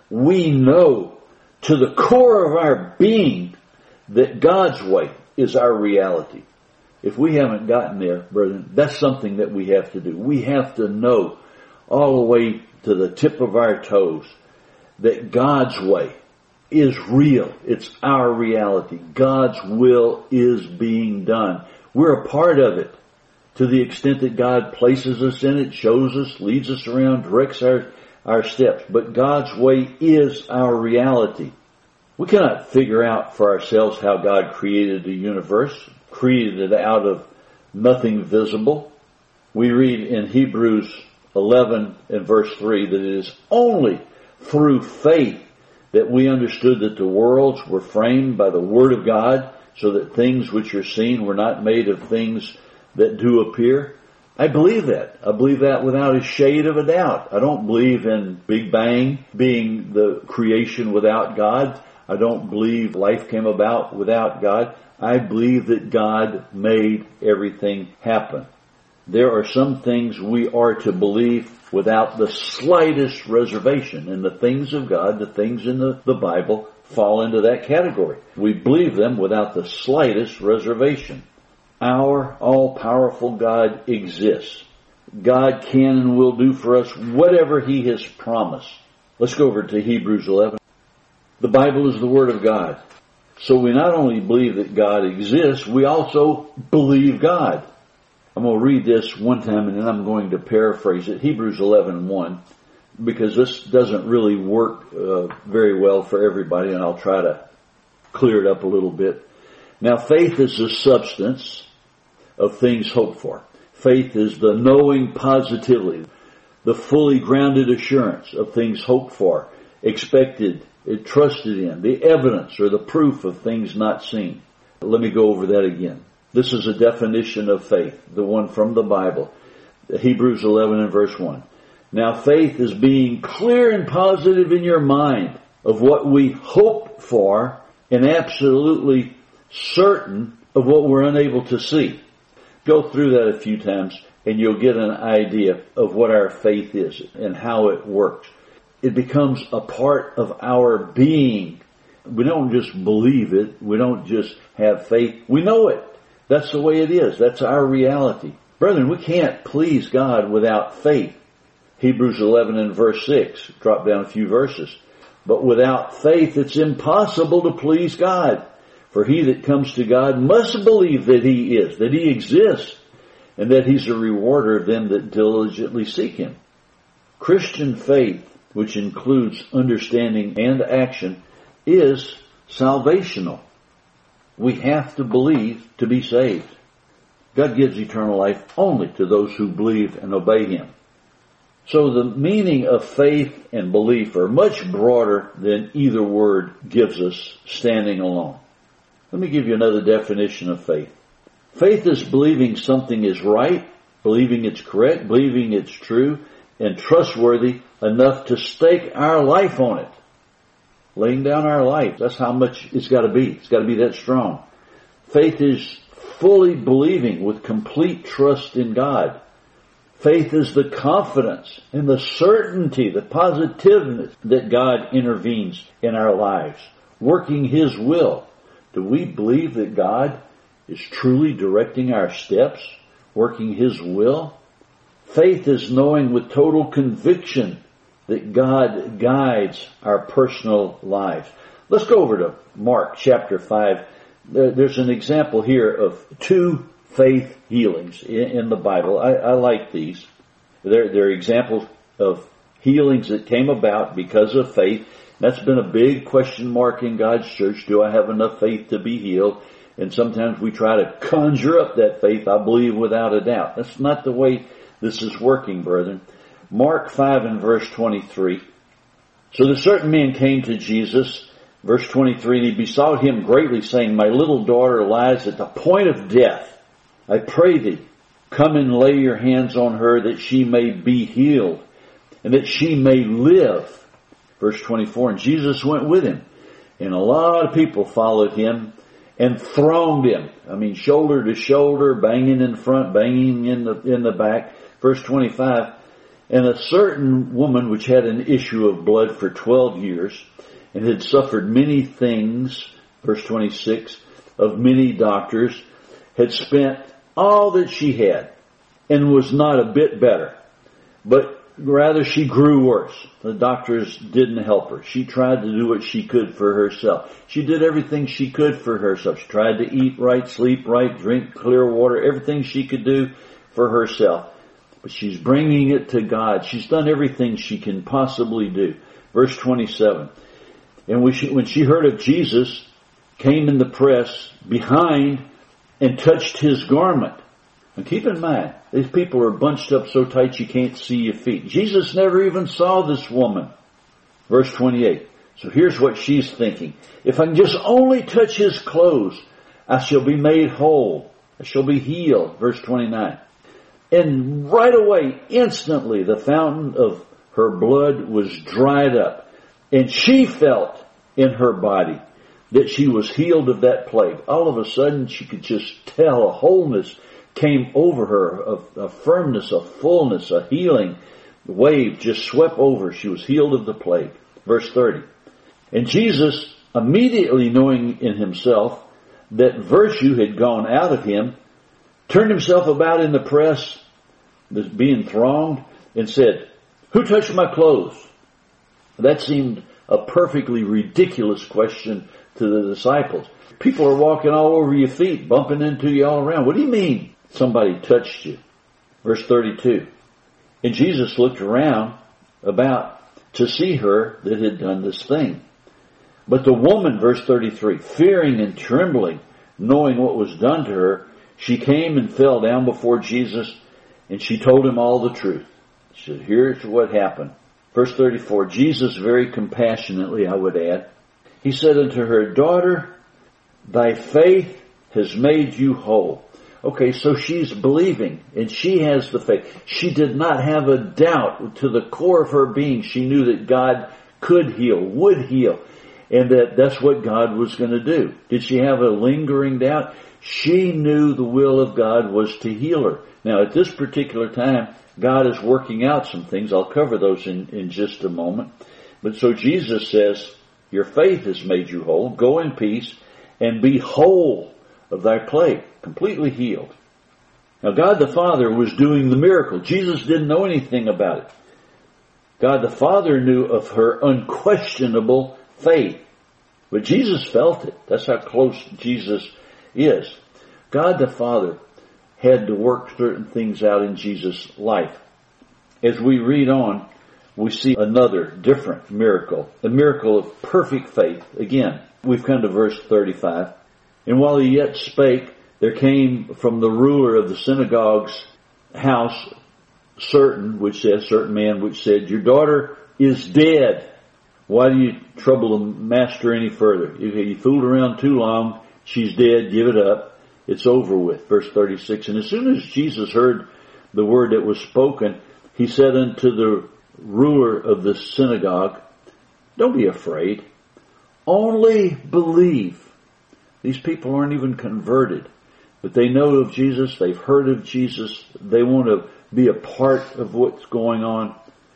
We know to the core of our being that God's way is our reality. If we haven't gotten there, brethren, that's something that we have to do. We have to know all the way to the tip of our toes that God's way is real. It's our reality. God's will is being done. We're a part of it to the extent that God places us in it, shows us, leads us around, directs our, our steps. But God's way is our reality. We cannot figure out for ourselves how God created the universe, created it out of nothing visible. We read in Hebrews eleven and verse three that it is only through faith that we understood that the worlds were framed by the Word of God, so that things which are seen were not made of things that do appear. I believe that. I believe that without a shade of a doubt. I don't believe in Big Bang being the creation without God. I don't believe life came about without God. I believe that God made everything happen. There are some things we are to believe without the slightest reservation. And the things of God, the things in the, the Bible, fall into that category. We believe them without the slightest reservation. Our all-powerful God exists. God can and will do for us whatever He has promised. Let's go over to Hebrews eleven. The Bible is the Word of God. So we not only believe that God exists, we also believe God. I'm going to read this one time and then I'm going to paraphrase it. Hebrews eleven one, because this doesn't really work uh, very well for everybody, and I'll try to clear it up a little bit. Now, faith is the substance of things hoped for. Faith is the knowing positively, the fully grounded assurance of things hoped for, expected, trusted in, the evidence or the proof of things not seen. Let me go over that again. This is a definition of faith, the one from the Bible, Hebrews eleven and verse one. Now, faith is being clear and positive in your mind of what we hope for and absolutely certain of what we're unable to see. Go through that a few times and you'll get an idea of what our faith is and how it works. It becomes a part of our being. We don't just believe it. We don't just have faith. We know it. That's the way it is. That's our reality. Brethren, we can't please God without faith. Hebrews eleven and verse six. Drop down a few verses. But without faith it's impossible to please God. For he that comes to God must believe that he is, that he exists, and that he's a rewarder of them that diligently seek him. Christian faith, which includes understanding and action, is salvational. We have to believe to be saved. God gives eternal life only to those who believe and obey him. So the meaning of faith and belief are much broader than either word gives us standing alone. Let me give you another definition of faith. Faith is believing something is right, believing it's correct, believing it's true, and trustworthy enough to stake our life on it. Laying down our life. That's how much it's got to be. It's got to be that strong. Faith is fully believing with complete trust in God. Faith is the confidence and the certainty, the positiveness that God intervenes in our lives, working his will. Do we believe that God is truly directing our steps, working his will? Faith is knowing with total conviction that God guides our personal lives. Let's go over to Mark chapter five. There's an example here of two faith healings in the Bible. I, I like these. They're, they're examples of healings that came about because of faith. That's been a big question mark in God's church. Do I have enough faith to be healed? And sometimes we try to conjure up that faith, I believe without a doubt. That's not the way this is working, brethren. Mark five and verse twenty-three. So the certain man came to Jesus, verse twenty-three, and he besought him greatly, saying, My little daughter lies at the point of death. I pray thee, come and lay your hands on her that she may be healed and that she may live. Verse twenty-four, and Jesus went with him, and a lot of people followed him and thronged him. I mean, shoulder to shoulder, banging in front, banging in the, in the back. Verse twenty-five, and a certain woman which had an issue of blood for twelve years and had suffered many things, verse twenty-six, of many doctors, had spent all that she had and was not a bit better, but rather she grew worse. The doctors didn't help her. She tried to do what she could for herself. She did everything she could for herself. She tried to eat right, sleep right, drink clear water, everything she could do for herself. But she's bringing it to God. She's done everything she can possibly do. Verse twenty-seven. And when she, when she heard of Jesus, came in the press behind and touched his garment. And keep in mind, these people are bunched up so tight you can't see your feet. Jesus never even saw this woman. Verse twenty-eight. So here's what she's thinking. If I can just only touch his clothes, I shall be made whole. I shall be healed. Verse twenty-nine. And right away, instantly, the fountain of her blood was dried up. And she felt in her body that she was healed of that plague. All of a sudden, she could just tell a wholeness came over her, a, a firmness, a fullness, a healing wave just swept over. She was healed of the plague. Verse thirty. And Jesus, immediately knowing in himself that virtue had gone out of him, turned himself about in the press, being thronged, and said, Who touched my clothes? That seemed a perfectly ridiculous question to the disciples. People are walking all over your feet, bumping into you all around. What do you mean somebody touched you? Verse thirty-two. And Jesus looked around about to see her that had done this thing. But the woman, verse thirty-three, fearing and trembling, knowing what was done to her, she came and fell down before Jesus, and she told him all the truth. She said, here's what happened. Verse thirty-four, Jesus very compassionately, I would add, he said unto her, daughter, thy faith has made you whole. Okay, so she's believing, and she has the faith. She did not have a doubt to the core of her being. She knew that God could heal, would heal, and that that's what God was going to do. Did she have a lingering doubt? She knew the will of God was to heal her. Now, at this particular time, God is working out some things. I'll cover those in, in just a moment. But so Jesus says, your faith has made you whole. Go in peace and be whole of thy plague, completely healed. Now, God the Father was doing the miracle. Jesus didn't know anything about it. God the Father knew of her unquestionable faith. But Jesus felt it. That's how close Jesus is. God the Father had to work certain things out in Jesus' life. As we read on, we see another different miracle, a miracle of perfect faith. Again, we've come to verse thirty-five. And while he yet spake, there came from the ruler of the synagogue's house certain, which says, certain man, which said, your daughter is dead. Why do you trouble the master any further? You, you fooled around too long. She's dead. Give it up. It's over with. Verse thirty-six. And as soon as Jesus heard the word that was spoken, he said unto the ruler of the synagogue, don't be afraid. Only believe. These people aren't even converted, but they know of Jesus. They've heard of Jesus. They want to be a part of what's going on.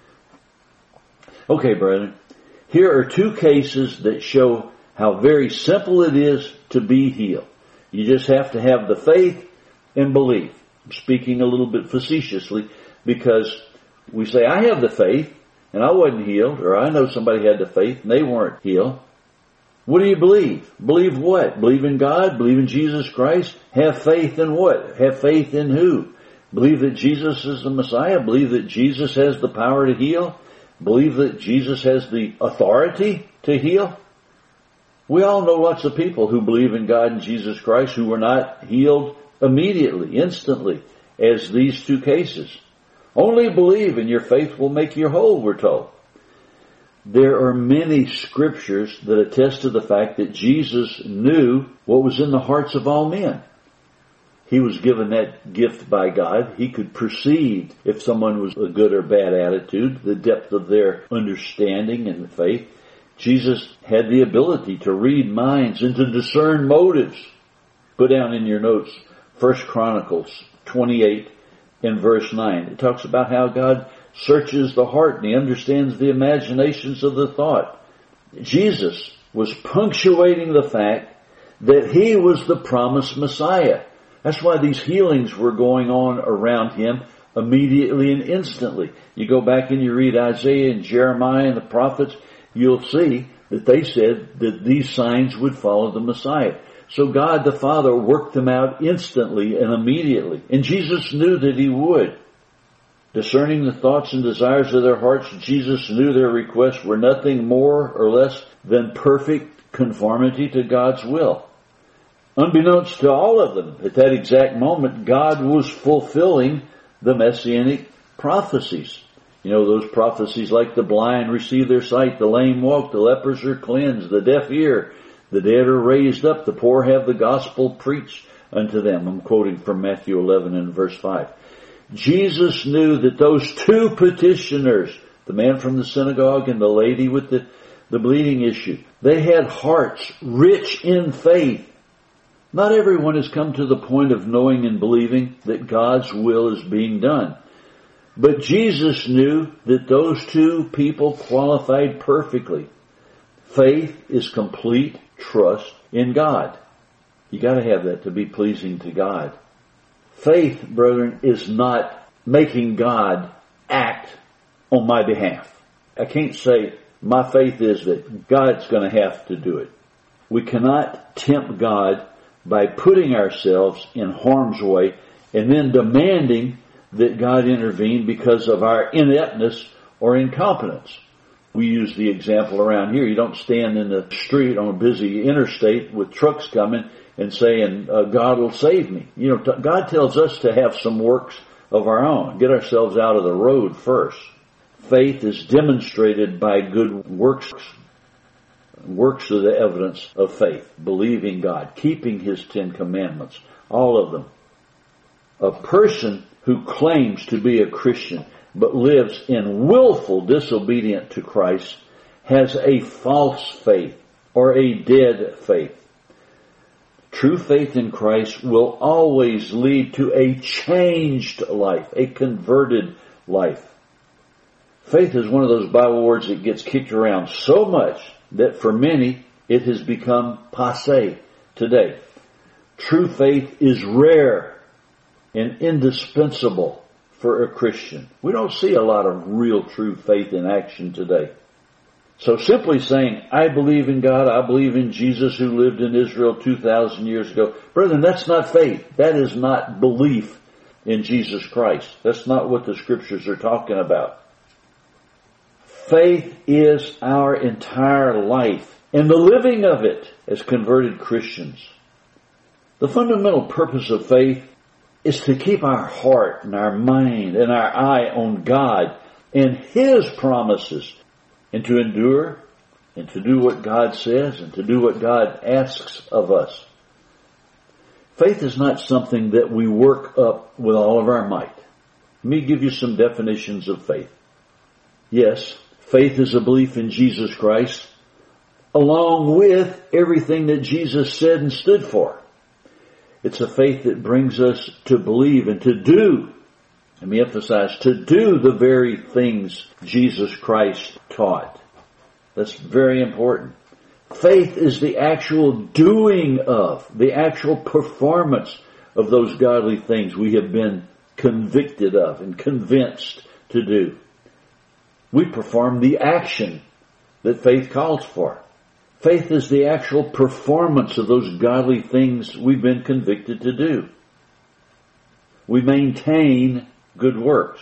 Okay, brethren, here are two cases that show how very simple it is to be healed. You just have to have the faith and believe. I'm speaking a little bit facetiously because we say, I have the faith and I wasn't healed, or I know somebody had the faith and they weren't healed. What do you believe? Believe what? Believe in God? Believe in Jesus Christ? Have faith in what? Have faith in who? Believe that Jesus is the Messiah? Believe that Jesus has the power to heal? Believe that Jesus has the authority to heal? We all know lots of people who believe in God and Jesus Christ who were not healed immediately, instantly, as these two cases. Only believe and your faith will make you whole, we're told. There are many scriptures that attest to the fact that Jesus knew what was in the hearts of all men. He was given that gift by God. He could perceive if someone was a good or bad attitude, the depth of their understanding and faith. Jesus had the ability to read minds and to discern motives. Put down in your notes First Chronicles twenty-eight and verse nine. It talks about how God searches the heart and he understands the imaginations of the thought. Jesus was punctuating the fact that he was the promised Messiah. That's why these healings were going on around him immediately and instantly. You go back and you read Isaiah and Jeremiah and the prophets, you'll see that they said that these signs would follow the Messiah. So God the Father worked them out instantly and immediately. And Jesus knew that he would. Discerning the thoughts and desires of their hearts, Jesus knew their requests were nothing more or less than perfect conformity to God's will. Unbeknownst to all of them, at that exact moment, God was fulfilling the messianic prophecies. You know, those prophecies like the blind receive their sight, the lame walk, the lepers are cleansed, the deaf hear, the dead are raised up, the poor have the gospel preached unto them. I'm quoting from Matthew eleven and verse five. Jesus knew that those two petitioners, the man from the synagogue and the lady with the, the bleeding issue, they had hearts rich in faith. Not everyone has come to the point of knowing and believing that God's will is being done. But Jesus knew that those two people qualified perfectly. Faith is complete trust in God. You got to have that to be pleasing to God. Faith, brethren, is not making God act on my behalf. I can't say my faith is that God's going to have to do it. We cannot tempt God by putting ourselves in harm's way and then demanding that God intervene because of our ineptness or incompetence. We use the example around here. You don't stand in the street on a busy interstate with trucks coming and saying, uh, God will save me. You know, t- God tells us to have some works of our own. Get ourselves out of the road first. Faith is demonstrated by good works. Works are the evidence of faith. Believing God, keeping His Ten Commandments, all of them. A person who claims to be a Christian but lives in willful disobedience to Christ has a false faith or a dead faith. True faith in Christ will always lead to a changed life, a converted life. Faith is one of those Bible words that gets kicked around so much that for many it has become passé today. True faith is rare and indispensable for a Christian. We don't see a lot of real true faith in action today. So simply saying, I believe in God, I believe in Jesus who lived in Israel two thousand years ago. Brethren, that's not faith. That is not belief in Jesus Christ. That's not what the Scriptures are talking about. Faith is our entire life and the living of it as converted Christians. The fundamental purpose of faith is to keep our heart and our mind and our eye on God and His promises, and to endure and to do what God says and to do what God asks of us. Faith is not something that we work up with all of our might. Let me give you some definitions of faith. Yes, faith is a belief in Jesus Christ along with everything that Jesus said and stood for. It's a faith that brings us to believe and to do, let me emphasize, to do the very things Jesus Christ taught. That's very important. Faith is the actual doing of, the actual performance of those godly things we have been convicted of and convinced to do. We perform the action that faith calls for. Faith is the actual performance of those godly things we've been convicted to do. We maintain good works.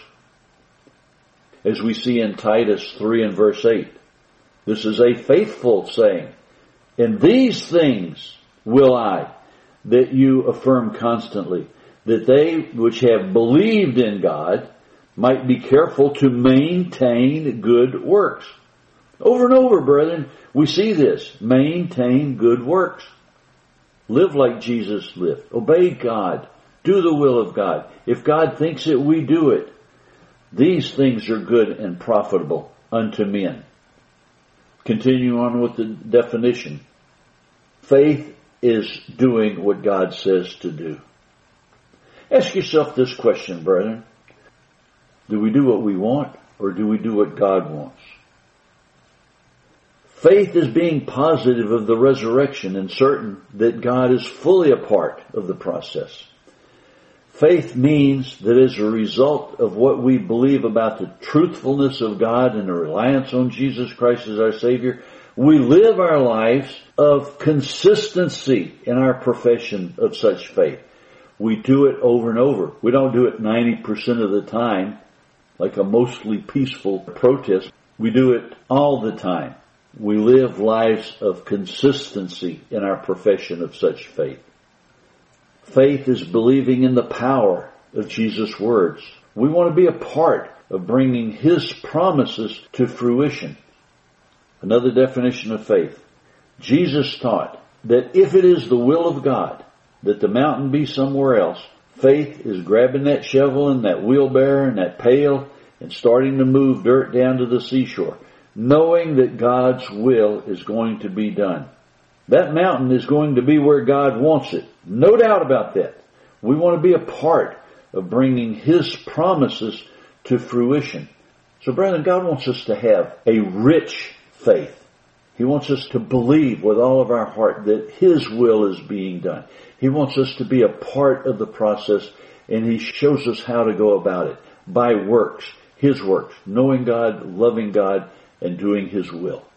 As we see in Titus three and verse eight, this is a faithful saying. And these things will I, that you affirm constantly, that they which have believed in God might be careful to maintain good works. Over and over, brethren, we see this. Maintain good works. Live like Jesus lived. Obey God. Do the will of God. If God thinks it, we do it. These things are good and profitable unto men. Continue on with the definition. Faith is doing what God says to do. Ask yourself this question, brethren. Do we do what we want, or do we do what God wants? Faith is being positive of the resurrection and certain that God is fully a part of the process. Faith means that as a result of what we believe about the truthfulness of God and the reliance on Jesus Christ as our Savior, we live our lives of consistency in our profession of such faith. We do it over and over. We don't do it ninety percent of the time like a mostly peaceful protest. We do it all the time. We live lives of consistency in our profession of such faith. Faith is believing in the power of Jesus' words. We want to be a part of bringing His promises to fruition. Another definition of faith. Jesus taught that if it is the will of God that the mountain be somewhere else, faith is grabbing that shovel and that wheelbarrow and that pail and starting to move dirt down to the seashore, knowing that God's will is going to be done. That mountain is going to be where God wants it. No doubt about that. We want to be a part of bringing His promises to fruition. So, brethren, God wants us to have a rich faith. He wants us to believe with all of our heart that His will is being done. He wants us to be a part of the process, and He shows us how to go about it by works, His works, knowing God, loving God, and doing His will.